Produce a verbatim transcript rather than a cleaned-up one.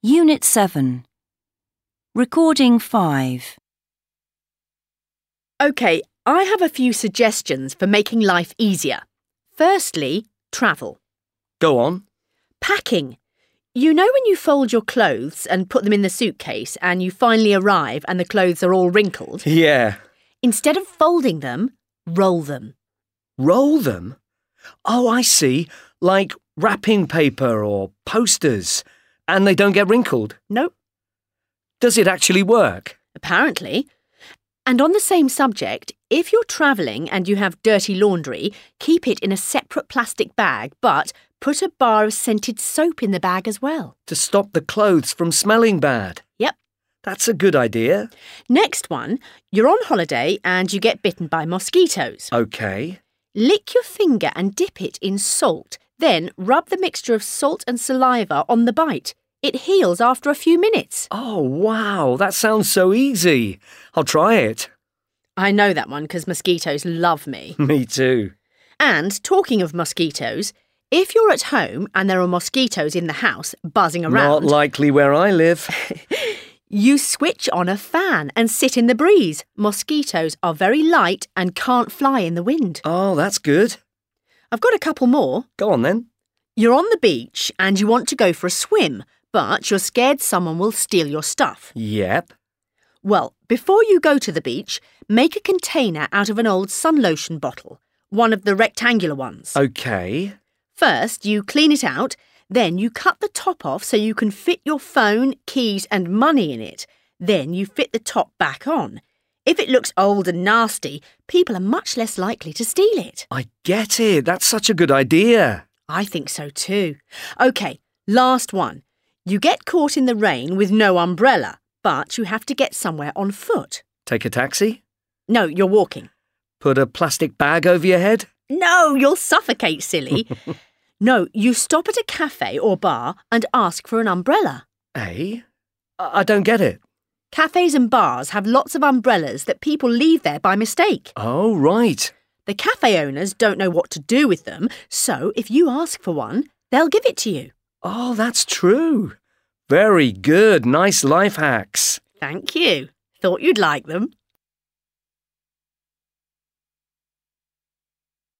Unit seven. Recording five. OK, I have a few suggestions for making life easier. Firstly, travel. Go on. Packing. You know when you fold your clothes and put them in the suitcase and you finally arrive and the clothes are all wrinkled? Yeah. Instead of folding them, roll them. Roll them? Oh, I see. Like wrapping paper or posters. And they don't get wrinkled? Nope. Does it actually work? Apparently. And on the same subject, if you're travelling and you have dirty laundry, keep it in a separate plastic bag, but put a bar of scented soap in the bag as well. To stop the clothes from smelling bad? Yep. That's a good idea. Next one, you're on holiday and you get bitten by mosquitoes. OK. Lick your finger and dip it in salt, then rub the mixture of salt and saliva on the bite. It heals after a few minutes. Oh, wow, that sounds so easy. I'll try it. I know that one because mosquitoes love me. Me too. And talking of mosquitoes, if you're at home and there are mosquitoes in the house buzzing around... Not likely where I live. You switch on a fan and sit in the breeze. Mosquitoes are very light and can't fly in the wind. Oh, that's good. I've got a couple more. Go on then. You're on the beach and you want to go for a swim, but you're scared someone will steal your stuff. Yep. Well, before you go to the beach, make a container out of an old sun lotion bottle, one of the rectangular ones. OK. First, you clean it out, then you cut the top off so you can fit your phone, keys and money in it. Then you fit the top back on. If it looks old and nasty, people are much less likely to steal it. I get it. That's such a good idea. I think so too. OK, last one. You get caught in the rain with no umbrella, but you have to get somewhere on foot. Take a taxi? No, you're walking. Put a plastic bag over your head? No, you'll suffocate, silly. No, you stop at a cafe or bar and ask for an umbrella. Eh? I I don't get it. Cafes and bars have lots of umbrellas that people leave there by mistake. Oh, right. The cafe owners don't know what to do with them, so if you ask for one, they'll give it to you. Oh, that's true. Very good. Nice life hacks. Thank you. Thought you'd like them.